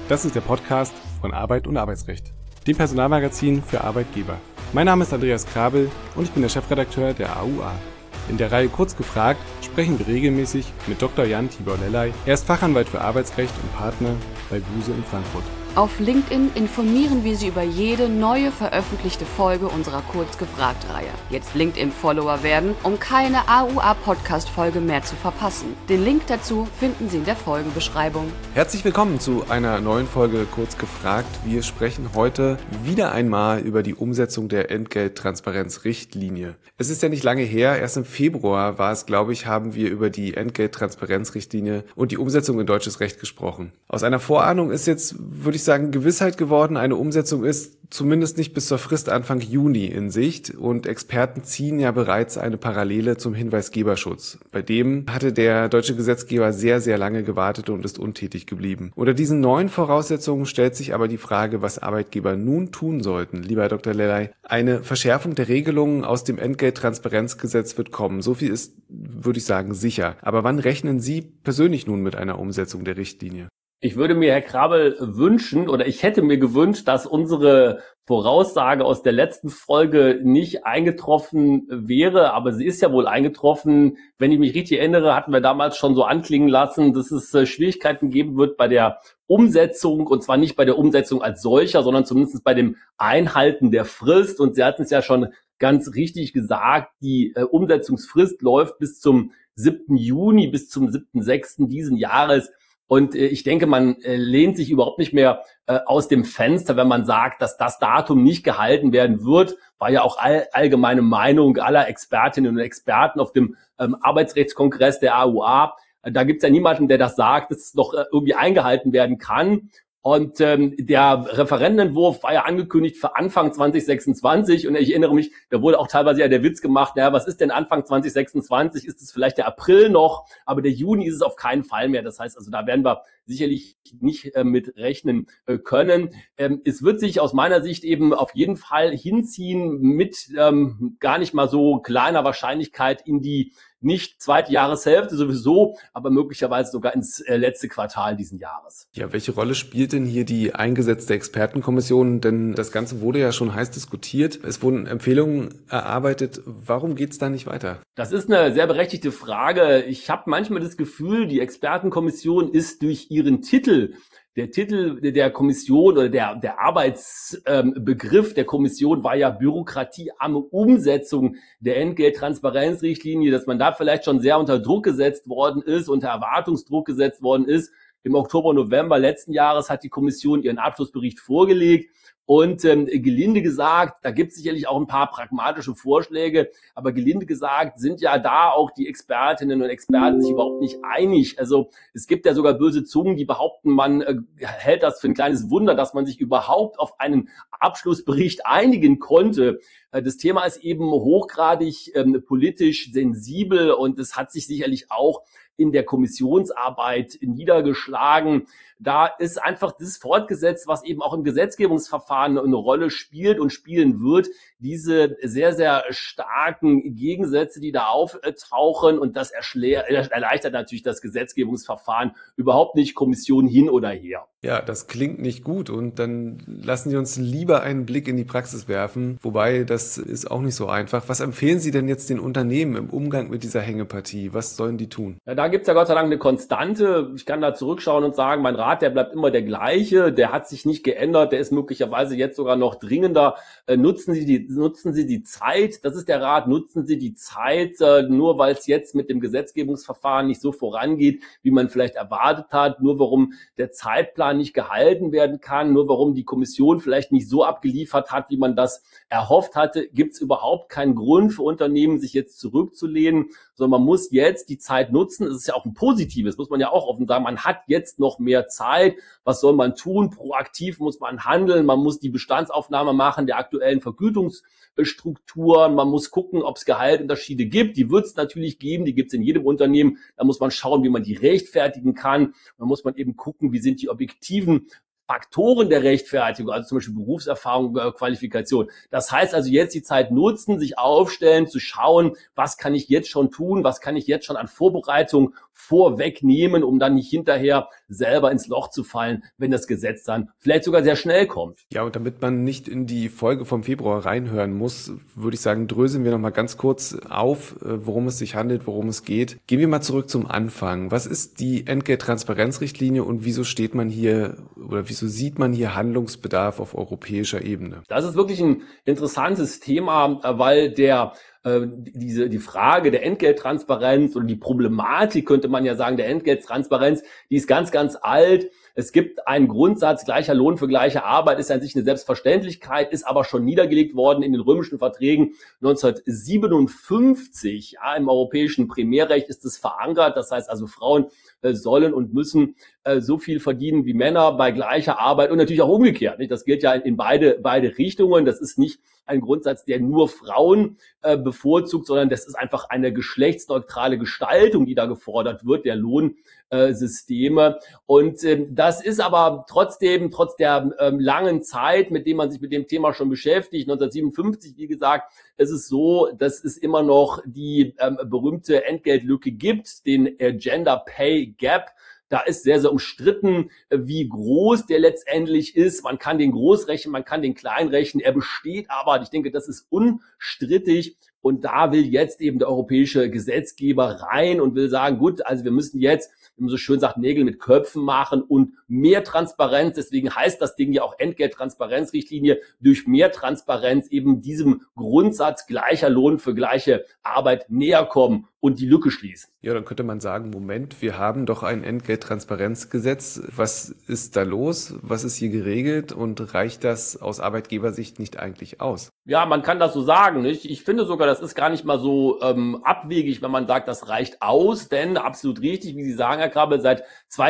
Das ist der Podcast von Arbeit und Arbeitsrecht, dem Personalmagazin für Arbeitgeber. Mein Name ist Andreas Krabel und ich bin der Chefredakteur der AUA. In der Reihe Kurz gefragt sprechen wir regelmäßig mit Dr. Jan Tibor Lellay. Er ist Fachanwalt für Arbeitsrecht und Partner bei Buse in Frankfurt. Auf LinkedIn informieren wir Sie über jede neue veröffentlichte Folge unserer Kurz gefragt-Reihe. Jetzt LinkedIn-Follower werden, um keine AUA-Podcast-Folge mehr zu verpassen. Den Link dazu finden Sie in der Folgenbeschreibung. Herzlich willkommen zu einer neuen Folge Kurz gefragt. Wir sprechen heute wieder einmal über die Umsetzung der Entgelttransparenzrichtlinie. Es ist ja nicht lange her, erst im Februar war es, glaube ich, haben wir über die Entgelttransparenzrichtlinie und die Umsetzung in deutsches Recht gesprochen. Aus einer Vorahnung ist jetzt, würde ich sagen, Gewissheit geworden. Eine Umsetzung ist zumindest nicht bis zur Frist Anfang Juni in Sicht und Experten ziehen ja bereits eine Parallele zum Hinweisgeberschutz. Bei dem hatte der deutsche Gesetzgeber sehr, sehr lange gewartet und ist untätig geblieben. Unter diesen neuen Voraussetzungen stellt sich aber die Frage, was Arbeitgeber nun tun sollten. Lieber Herr Dr. Lellay, eine Verschärfung der Regelungen aus dem Entgelttransparenzgesetz wird kommen. So viel ist, würde ich sagen, sicher. Aber wann rechnen Sie persönlich nun mit einer Umsetzung der Richtlinie? Ich würde mir, Herr Krabel, wünschen, oder ich hätte mir gewünscht, dass unsere Voraussage aus der letzten Folge nicht eingetroffen wäre, aber sie ist ja wohl eingetroffen. Wenn ich mich richtig erinnere, hatten wir damals schon so anklingen lassen, dass es Schwierigkeiten geben wird bei der Umsetzung, und zwar nicht bei der Umsetzung als solcher, sondern zumindest bei dem Einhalten der Frist. Und Sie hatten es ja schon ganz richtig gesagt, die Umsetzungsfrist läuft bis zum 7. Juni, bis zum 7.6. diesen Jahres. Und ich denke, man lehnt sich überhaupt nicht mehr aus dem Fenster, wenn man sagt, dass das Datum nicht gehalten werden wird. War ja auch allgemeine Meinung aller Expertinnen und Experten auf dem Arbeitsrechtskongress der AUA. Da gibt's ja niemanden, der das sagt, dass es noch irgendwie eingehalten werden kann. Und der Referentenentwurf war ja angekündigt für Anfang 2026. Und ich erinnere mich, da wurde auch teilweise ja der Witz gemacht, naja, was ist denn Anfang 2026? Ist es vielleicht der April noch? Aber der Juni ist es auf keinen Fall mehr. Das heißt also, da werden wir sicherlich nicht mit rechnen können. Es wird sich aus meiner Sicht eben auf jeden Fall hinziehen mit gar nicht mal so kleiner Wahrscheinlichkeit in die nicht zweite Jahreshälfte sowieso, aber möglicherweise sogar ins letzte Quartal diesen Jahres. Ja, welche Rolle spielt denn hier die eingesetzte Expertenkommission? Denn das Ganze wurde ja schon heiß diskutiert. Es wurden Empfehlungen erarbeitet. Warum geht's da nicht weiter? Das ist eine sehr berechtigte Frage. Ich habe manchmal das Gefühl, die Expertenkommission ist durch ihren Titel, der Titel der Kommission oder der Arbeitsbegriff der Kommission war ja bürokratiearme Umsetzung der Entgelttransparenzrichtlinie, dass man da vielleicht schon sehr unter Druck gesetzt worden ist, unter Erwartungsdruck gesetzt worden ist. Im Oktober, November letzten Jahres hat die Kommission ihren Abschlussbericht vorgelegt. Und gelinde gesagt, da gibt es sicherlich auch ein paar pragmatische Vorschläge, aber gelinde gesagt sind ja da auch die Expertinnen und Experten sich überhaupt nicht einig. Also es gibt ja sogar böse Zungen, die behaupten, man hält das für ein kleines Wunder, dass man sich überhaupt auf einen Abschlussbericht einigen konnte. Das Thema ist eben hochgradig politisch sensibel und es hat sich sicherlich auch in der Kommissionsarbeit niedergeschlagen. Da ist einfach das fortgesetzt, was eben auch im Gesetzgebungsverfahren eine Rolle spielt und spielen wird. Diese sehr, sehr starken Gegensätze, die da auftauchen, und das erleichtert natürlich das Gesetzgebungsverfahren überhaupt nicht, Kommission hin oder her. Ja, das klingt nicht gut und dann lassen Sie uns lieber einen Blick in die Praxis werfen, wobei das ist auch nicht so einfach. Was empfehlen Sie denn jetzt den Unternehmen im Umgang mit dieser Hängepartie? Was sollen die tun? Ja, da gibt's ja Gott sei Dank eine Konstante. Ich kann da zurückschauen und sagen, mein Rat, der bleibt immer der gleiche, der hat sich nicht geändert, der ist möglicherweise jetzt sogar noch dringender. Nutzen Sie die Zeit, das ist der Rat, nutzen Sie die Zeit, nur weil es jetzt mit dem Gesetzgebungsverfahren nicht so vorangeht, wie man vielleicht erwartet hat, nur warum der Zeitplan nicht gehalten werden kann, nur warum die Kommission vielleicht nicht so abgeliefert hat, wie man das erhofft hatte, gibt es überhaupt keinen Grund für Unternehmen, sich jetzt zurückzulehnen, sondern man muss jetzt die Zeit nutzen. Es ist ja auch ein positives, muss man ja auch offen sagen, man hat jetzt noch mehr Zeit. Was soll man tun? Proaktiv muss man handeln, man muss die Bestandsaufnahme machen der aktuellen Vergütungsstrukturen, man muss gucken, ob es Gehaltunterschiede gibt. Die wird es natürlich geben, die gibt es in jedem Unternehmen. Da muss man schauen, wie man die rechtfertigen kann. Da muss man eben gucken, wie sind die objektiven Faktoren der Rechtfertigung, also zum Beispiel Berufserfahrung, Qualifikation. Das heißt also jetzt die Zeit nutzen, sich aufstellen, zu schauen, was kann ich jetzt schon tun, was kann ich jetzt schon an Vorbereitung vorwegnehmen, um dann nicht hinterher selber ins Loch zu fallen, wenn das Gesetz dann vielleicht sogar sehr schnell kommt. Ja, und damit man nicht in die Folge vom Februar reinhören muss, würde ich sagen, dröseln wir nochmal ganz kurz auf, worum es sich handelt, worum es geht. Gehen wir mal zurück zum Anfang. Was ist die Entgelttransparenzrichtlinie und wieso steht man hier oder wieso sieht man hier Handlungsbedarf auf europäischer Ebene? Das ist wirklich ein interessantes Thema, weil die Frage der Entgelttransparenz oder die Problematik, könnte man ja sagen, der Entgelttransparenz, die ist ganz, ganz alt. Es gibt einen Grundsatz, gleicher Lohn für gleiche Arbeit ist an sich eine Selbstverständlichkeit, ist aber schon niedergelegt worden in den römischen Verträgen 1957. Ja, im europäischen Primärrecht ist es verankert. Das heißt also, Frauen sollen und müssen so viel verdienen wie Männer bei gleicher Arbeit und natürlich auch umgekehrt. Nicht? Das gilt ja in beide Richtungen. Das ist nicht ein Grundsatz, der nur Frauen bevorzugt, sondern das ist einfach eine geschlechtsneutrale Gestaltung, die da gefordert wird, der Lohnsysteme. Und das ist aber trotz der langen Zeit, mit dem man sich mit dem Thema schon beschäftigt, 1957, wie gesagt, ist es so, dass es immer noch die berühmte Entgeltlücke gibt, den Gender Pay Gap. Da ist sehr, sehr umstritten, wie groß der letztendlich ist. Man kann den groß rechnen, man kann den klein rechnen. Er besteht aber, ich denke, das ist unstrittig. Und da will jetzt eben der europäische Gesetzgeber rein und will sagen, gut, also wir müssen jetzt, wie man so schön sagt, Nägel mit Köpfen machen und mehr Transparenz. Deswegen heißt das Ding ja auch Entgelttransparenzrichtlinie, durch mehr Transparenz eben diesem Grundsatz gleicher Lohn für gleiche Arbeit näher kommen und die Lücke schließen. Ja, dann könnte man sagen, Moment, wir haben doch ein Entgelttransparenzgesetz. Was ist da los? Was ist hier geregelt? Und reicht das aus Arbeitgebersicht nicht eigentlich aus? Ja, man kann das so sagen, nicht? Ich finde sogar, das ist gar nicht mal so abwegig, wenn man sagt, das reicht aus, denn absolut richtig, wie Sie sagen, Herr Krabbe, seit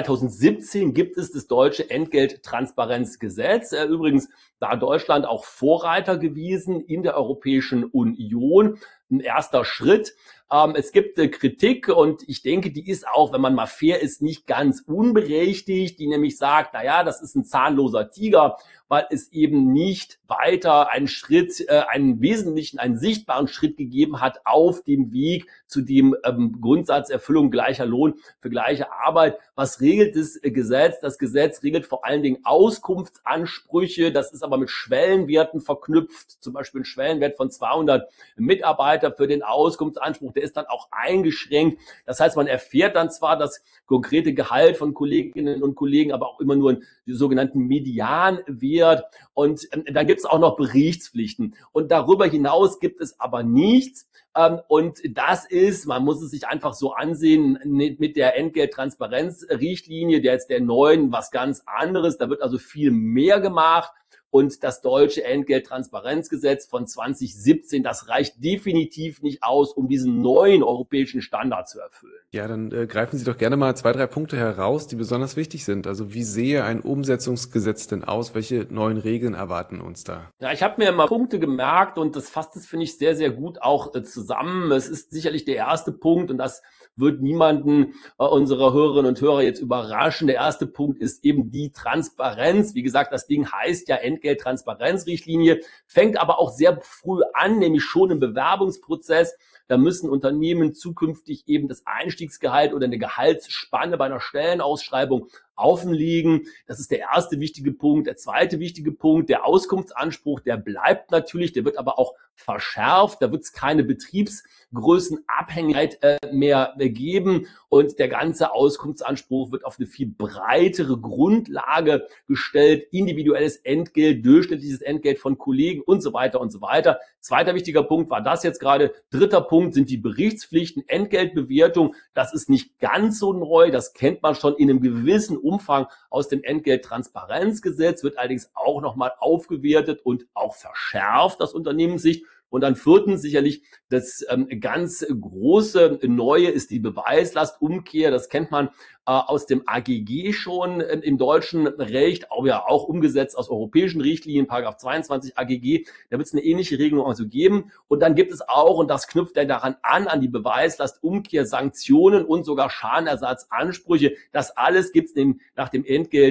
2017 gibt es das deutsche Entgelttransparenzgesetz. Übrigens, da Deutschland auch Vorreiter gewesen in der Europäischen Union, ein erster Schritt. Es gibt Kritik und ich denke, die ist auch, wenn man mal fair ist, nicht ganz unberechtigt, die nämlich sagt, naja, das ist ein zahnloser Tiger, weil es eben nicht weiter einen Schritt, einen wesentlichen, einen sichtbaren Schritt gegeben hat auf dem Weg zu dem Grundsatz Erfüllung gleicher Lohn für gleiche Arbeit. Was regelt das Gesetz? Das Gesetz regelt vor allen Dingen Auskunftsansprüche. Das ist aber mit Schwellenwerten verknüpft, zum Beispiel ein Schwellenwert von 200 Mitarbeiter für den Auskunftsanspruch. Der ist dann auch eingeschränkt. Das heißt, man erfährt dann zwar das konkrete Gehalt von Kolleginnen und Kollegen, aber auch immer nur einen sogenannten Medianwert. Und dann gibt es auch noch Berichtspflichten. Und darüber hinaus gibt es aber nichts. Und das ist, man muss es sich einfach so ansehen, mit der Entgelttransparenzrichtlinie, der neuen, was ganz anderes. Da wird also viel mehr gemacht. Und das deutsche Entgelttransparenzgesetz von 2017, das reicht definitiv nicht aus, um diesen neuen europäischen Standard zu erfüllen. Ja, dann greifen Sie doch gerne mal 2, 3 Punkte heraus, die besonders wichtig sind. Also wie sehe ein Umsetzungsgesetz denn aus? Welche neuen Regeln erwarten uns da? Ja, ich habe mir mal Punkte gemerkt und das fasst es, finde ich, sehr, sehr gut auch zusammen. Es ist sicherlich der erste Punkt und das wird niemanden unserer Hörerinnen und Hörer jetzt überraschen. Der erste Punkt ist eben die Transparenz. Wie gesagt, das Ding heißt ja Entgelttransparenzrichtlinie, fängt aber auch sehr früh an, nämlich schon im Bewerbungsprozess. Da müssen Unternehmen zukünftig eben das Einstiegsgehalt oder eine Gehaltsspanne bei einer Stellenausschreibung offenlegen. Das ist der erste wichtige Punkt. Der zweite wichtige Punkt, der Auskunftsanspruch, der bleibt natürlich, der wird aber auch verschärft. Da wird es keine Betriebsgrößenabhängigkeit mehr geben und der ganze Auskunftsanspruch wird auf eine viel breitere Grundlage gestellt. Individuelles Entgelt, durchschnittliches Entgelt von Kollegen und so weiter und so weiter. Zweiter wichtiger Punkt war das jetzt gerade. Dritter Punkt sind die Berichtspflichten, Entgeltbewertung. Das ist nicht ganz so neu. Das kennt man schon in einem gewissen Umfang aus dem Entgelttransparenzgesetz, wird allerdings auch nochmal aufgewertet und auch verschärft aus Unternehmenssicht. Und dann viertens sicherlich das ganz große Neue ist die Beweislastumkehr. Das kennt man aus dem AGG schon im deutschen Recht, auch umgesetzt aus europäischen Richtlinien, Paragraph 22 AGG. Da wird es eine ähnliche Regelung also geben. Und dann gibt es auch, und das knüpft dann daran an die Beweislastumkehr, Sanktionen und sogar Schadenersatzansprüche. Das alles gibt es nach dem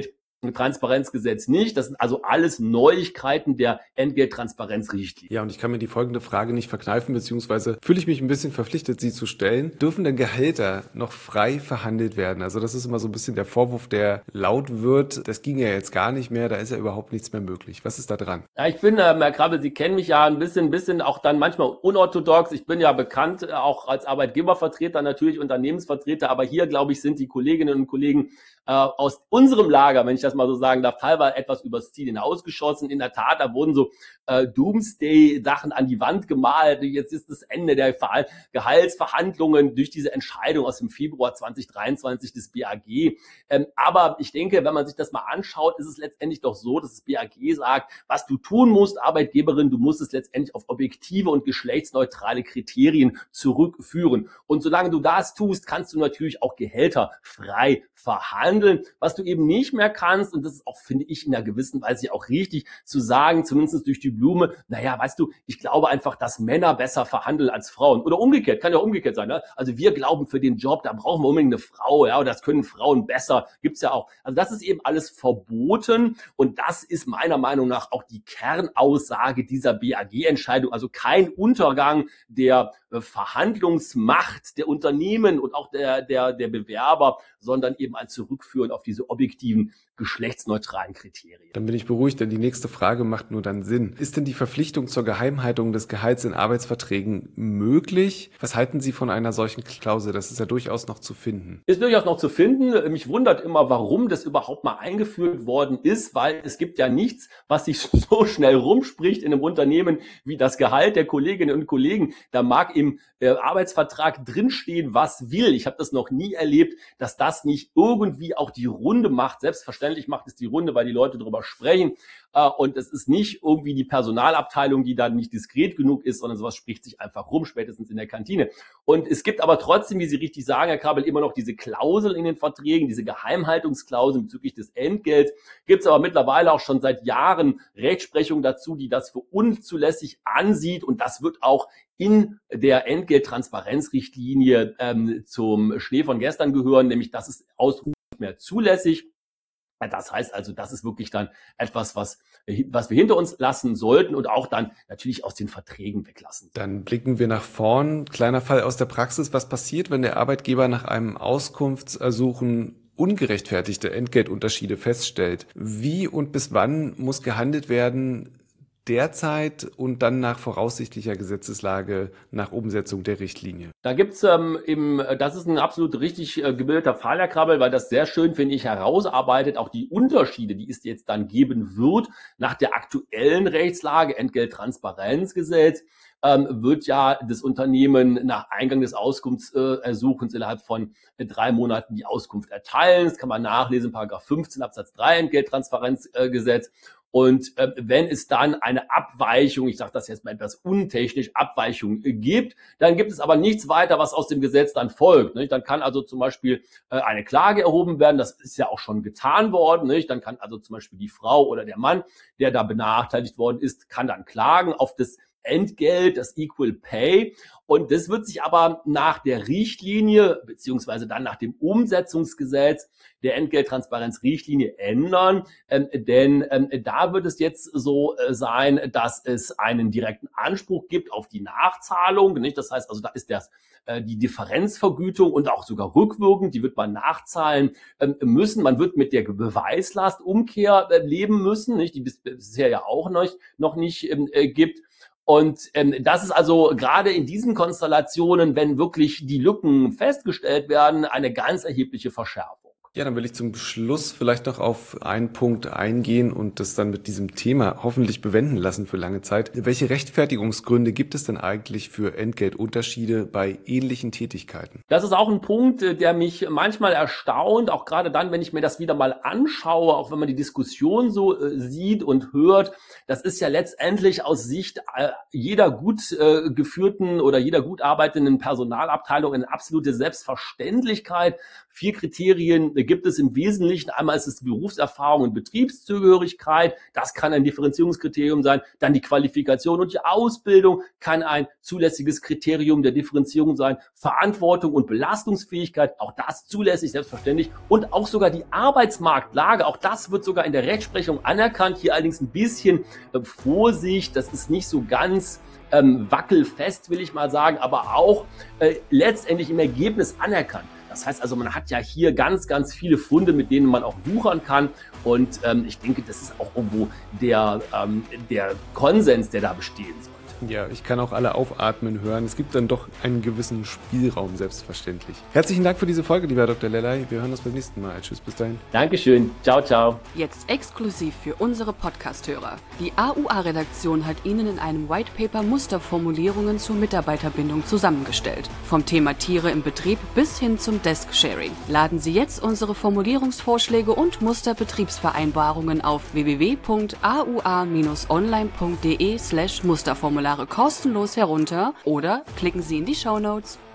Transparenzgesetz nicht. Das sind also alles Neuigkeiten der Entgelttransparenzrichtlinie. Ja, und ich kann mir die folgende Frage nicht verkneifen, beziehungsweise fühle ich mich ein bisschen verpflichtet, sie zu stellen. Dürfen denn Gehälter noch frei verhandelt werden? Also das ist immer so ein bisschen der Vorwurf, der laut wird. Das ging ja jetzt gar nicht mehr, da ist ja überhaupt nichts mehr möglich. Was ist da dran? Ja, ich bin, Herr Krabbel, Sie kennen mich ja ein bisschen auch dann manchmal unorthodox. Ich bin ja bekannt, auch als Arbeitgebervertreter, natürlich Unternehmensvertreter, aber hier, glaube ich, sind die Kolleginnen und Kollegen aus unserem Lager, wenn ich das mal so sagen darf, teilweise etwas übers Ziel hinausgeschossen. In der Tat, da wurden so Doomsday-Sachen an die Wand gemalt. Jetzt ist das Ende der Gehaltsverhandlungen durch diese Entscheidung aus dem Februar 2023 des BAG. Aber ich denke, wenn man sich das mal anschaut, ist es letztendlich doch so, dass das BAG sagt, was du tun musst, Arbeitgeberin, du musst es letztendlich auf objektive und geschlechtsneutrale Kriterien zurückführen. Und solange du das tust, kannst du natürlich auch Gehälter frei verhandeln. Was du eben nicht mehr kannst, und das ist auch, finde ich, in einer gewissen Weise auch richtig zu sagen, zumindest durch die Blume, naja, weißt du, ich glaube einfach, dass Männer besser verhandeln als Frauen. Oder umgekehrt, kann ja auch umgekehrt sein. Ne? Also wir glauben, für den Job, da brauchen wir unbedingt eine Frau, ja, oder das können Frauen besser, gibt's ja auch. Also das ist eben alles verboten und das ist meiner Meinung nach auch die Kernaussage dieser BAG-Entscheidung. Also kein Untergang der Verhandlungsmacht der Unternehmen und auch der Bewerber, sondern eben ein Zurückführen auf diese objektiven, geschlechtsneutralen Kriterien. Dann bin ich beruhigt, denn die nächste Frage macht nur dann Sinn. Ist denn die Verpflichtung zur Geheimhaltung des Gehalts in Arbeitsverträgen möglich? Was halten Sie von einer solchen Klausel? Das ist ja durchaus noch zu finden. Ist durchaus noch zu finden. Mich wundert immer, warum das überhaupt mal eingeführt worden ist, weil es gibt ja nichts, was sich so schnell rumspricht in einem Unternehmen wie das Gehalt der Kolleginnen und Kollegen. Da mag im Arbeitsvertrag drinstehen, was will. Ich habe das noch nie erlebt, dass das nicht irgendwie auch die Runde macht. Selbstverständlich macht es die Runde, weil die Leute darüber sprechen. Und es ist nicht irgendwie die Personalabteilung, die da nicht diskret genug ist, sondern sowas spricht sich einfach rum, spätestens in der Kantine. Und es gibt aber trotzdem, wie Sie richtig sagen, Herr Krabbel, immer noch diese Klausel in den Verträgen, diese Geheimhaltungsklausel bezüglich des Entgelts. Gibt es aber mittlerweile auch schon seit Jahren Rechtsprechung dazu, die das für unzulässig ansieht. Und das wird auch in der Entgelttransparenzrichtlinie zum Schnee von gestern gehören, nämlich das ist ausdrücklich nicht mehr zulässig. Das heißt also, das ist wirklich dann etwas, was wir hinter uns lassen sollten und auch dann natürlich aus den Verträgen weglassen. Dann blicken wir nach vorn. Kleiner Fall aus der Praxis. Was passiert, wenn der Arbeitgeber nach einem Auskunftsersuchen ungerechtfertigte Entgeltunterschiede feststellt? Wie und bis wann muss gehandelt werden derzeit und dann nach voraussichtlicher Gesetzeslage nach Umsetzung der Richtlinie? Da gibt's das ist ein absolut richtig gebildeter Fall, Herr Krabbel, weil das sehr schön, finde ich, herausarbeitet, auch die Unterschiede, die es jetzt dann geben wird nach der aktuellen Rechtslage, Entgelttransparenzgesetz, wird ja das Unternehmen nach Eingang des Auskunftsersuchens innerhalb von 3 Monaten die Auskunft erteilen. Das kann man nachlesen, Paragraph 15 Absatz 3 Entgelttransparenzgesetz. Und wenn es dann eine Abweichung, ich sage das jetzt mal etwas untechnisch, Abweichung gibt, dann gibt es aber nichts weiter, was aus dem Gesetz dann folgt. Nicht? Dann kann also zum Beispiel eine Klage erhoben werden, das ist ja auch schon getan worden. Nicht? Dann kann also zum Beispiel die Frau oder der Mann, der da benachteiligt worden ist, kann dann klagen auf das Entgelt, das Equal Pay. Und das wird sich aber nach der Richtlinie beziehungsweise dann nach dem Umsetzungsgesetz der Entgelttransparenzrichtlinie ändern, denn da wird es jetzt so sein, dass es einen direkten Anspruch gibt auf die Nachzahlung. Nicht? Das heißt also, da ist die Differenzvergütung und auch sogar rückwirkend, die wird man nachzahlen müssen. Man wird mit der Beweislastumkehr leben müssen, nicht? Die bisher ja auch noch nicht gibt. Und das ist also gerade in diesen Konstellationen, wenn wirklich die Lücken festgestellt werden, eine ganz erhebliche Verschärfung. Ja, dann will ich zum Schluss vielleicht noch auf einen Punkt eingehen und das dann mit diesem Thema hoffentlich bewenden lassen für lange Zeit. Welche Rechtfertigungsgründe gibt es denn eigentlich für Entgeltunterschiede bei ähnlichen Tätigkeiten? Das ist auch ein Punkt, der mich manchmal erstaunt, auch gerade dann, wenn ich mir das wieder mal anschaue, auch wenn man die Diskussion so sieht und hört. Das ist ja letztendlich aus Sicht jeder gut geführten oder jeder gut arbeitenden Personalabteilung eine absolute Selbstverständlichkeit. 4 Kriterien gibt es im Wesentlichen, einmal ist es die Berufserfahrung und Betriebszugehörigkeit, das kann ein Differenzierungskriterium sein, dann die Qualifikation und die Ausbildung kann ein zulässiges Kriterium der Differenzierung sein, Verantwortung und Belastungsfähigkeit, auch das zulässig, selbstverständlich, und auch sogar die Arbeitsmarktlage, auch das wird sogar in der Rechtsprechung anerkannt, hier allerdings ein bisschen Vorsicht, das ist nicht so ganz wackelfest, will ich mal sagen, aber auch letztendlich im Ergebnis anerkannt. Das heißt also, man hat ja hier ganz, ganz viele Funde, mit denen man auch wuchern kann. Und ich denke, das ist auch irgendwo der Konsens, der da bestehen soll. Ja, ich kann auch alle aufatmen hören. Es gibt dann doch einen gewissen Spielraum, selbstverständlich. Herzlichen Dank für diese Folge, lieber Dr. Lellay. Wir hören uns beim nächsten Mal. Tschüss, bis dahin. Dankeschön. Ciao, ciao. Jetzt exklusiv für unsere Podcast-Hörer. Die AUA-Redaktion hat Ihnen in einem Whitepaper Musterformulierungen zur Mitarbeiterbindung zusammengestellt. Vom Thema Tiere im Betrieb bis hin zum Desk-Sharing. Laden Sie jetzt unsere Formulierungsvorschläge und Musterbetriebsvereinbarungen auf www.aua-online.de/Musterformulare kostenlos herunter oder klicken Sie in die Shownotes.